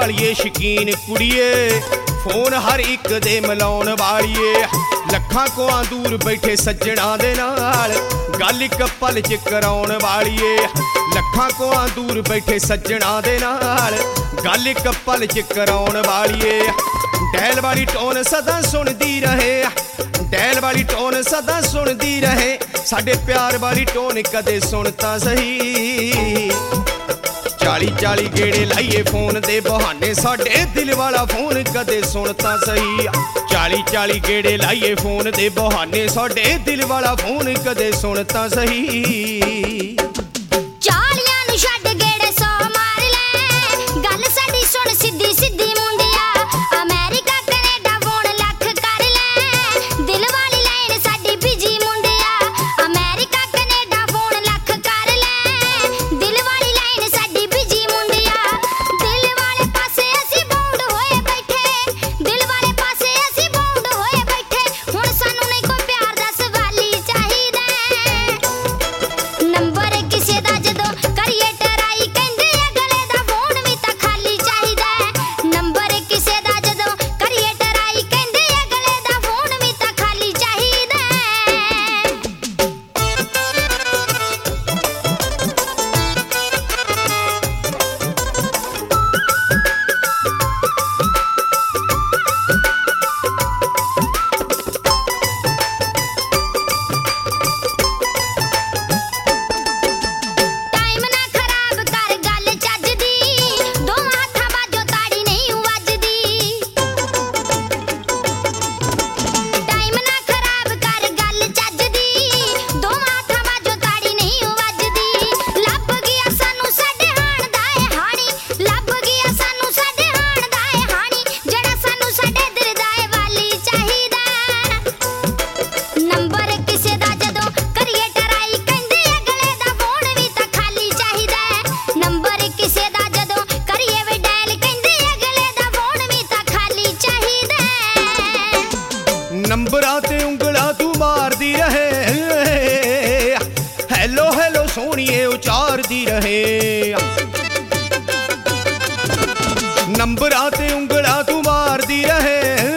वालिए शकीन कुड़िए phone हर एक दे मिलाउण वालिए लखां कोआं दूर बैठे सज्जणा दे नाल गल इक पल च कराउण वालिए लखां कोआं दूर बैठे सज्जणा दे नाल गल इक पल च कराउण वालिए डैल वाली टोन सदा सुनदी रहे डैल वाली टोन सदा सुनदी रहे साडे प्यार वाली टोन कदे सुन तां सही 40-40 गेड़े लाइए फोन दे बहाने साडे दिल वाला फोन कदे सुन तां सही 40-40 गेड़े लाइए फोन दे बहाने साडे दिल वाला फोन कदे सुन तां सही नंबरां ते उंगलां तू मारदी रहे हेलो हेलो सोहणीए उचारदी रहे नंबरां ते उंगलां तू मारदी रहे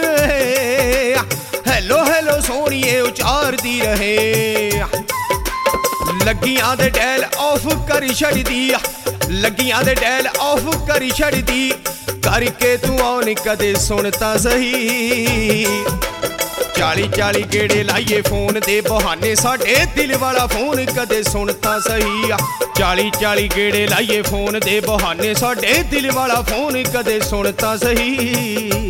हेलो हेलो सोहणीए उचारदी रहे लगियां दे डैल ऑफ कर छड़दी लगियां दे डैल ऑफ कर छड़दी करके तू आउण कदे सुन तां सही 40-40 गेड़े लाइए फोन दे बहाने साडे दिल वाला फोन कदे सुन तां सही 40-40 गेड़े लाइए फोन दे बहाने साडे दिल वाला फोन कदे सुन तां सही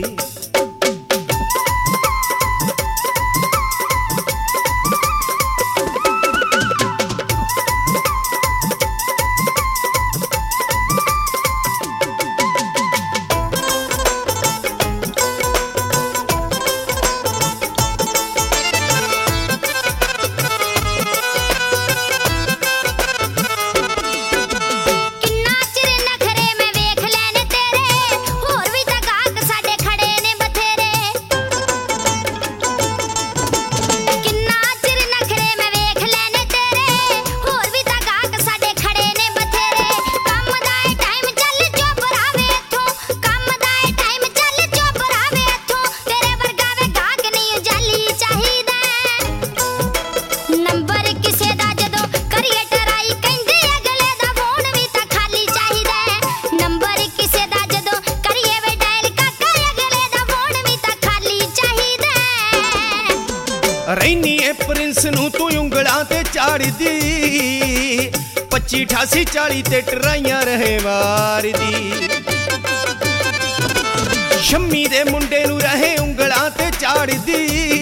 रैनी ए प्रिंस नू तू उंगलां ते झाड़दी 25-88-40 ते टराइयां रहे मारदी शम्मी दे मुंडे नू रहे उंगलां ते झाड़दी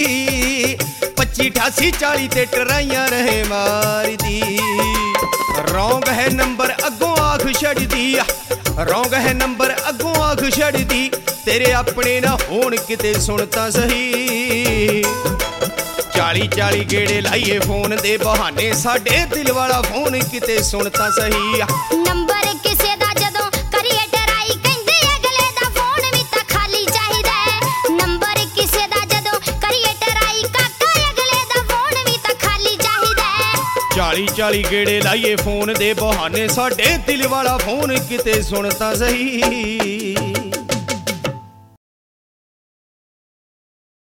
25-88-40 ते टराइयां रहे मारदी रौंग है नंबर अगों आख छड़दी रौंग है नंबर अगों आख छड़दी तेरे अपने ना होण किते सुन तां सही 40-40 गेड़े लाइए फोन दे बहाने साडे दिल वाला फोन किते सुन तां सही नंबर किसे दा जदों करिए टराई कहंदे अगले दा फोन भी तां खाली चाहीदा नंबर किसे दा जदों करिए टराई काका अगले दा फोन भी तां खाली चाहीदा 40-40 गेड़े लाइए फोन दे बहाने साडे दिल वाला फोन किते सुन तां सही।